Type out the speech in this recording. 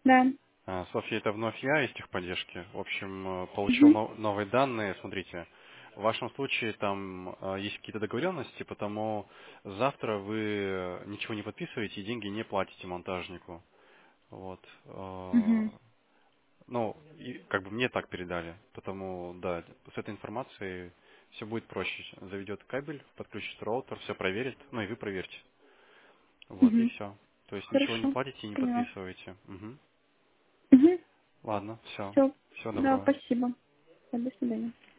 Да. Софья, это вновь я из техподдержки. В общем, получил Угу. новые данные. Смотрите, в вашем случае там есть какие-то договоренности, потому завтра вы ничего не подписываете и деньги не платите монтажнику. Вот. Угу. Ну, и как бы мне так передали. Потому, да, с этой информацией все будет проще. Заведет кабель, подключит роутер, все проверит. Ну и вы проверьте. Вот, и Угу. все. То есть ничего не Хорошо. платите и не Поняла. подписываете. Мгм. Угу. Ладно, все. Все. Всего Да, доброго. спасибо. До свидания.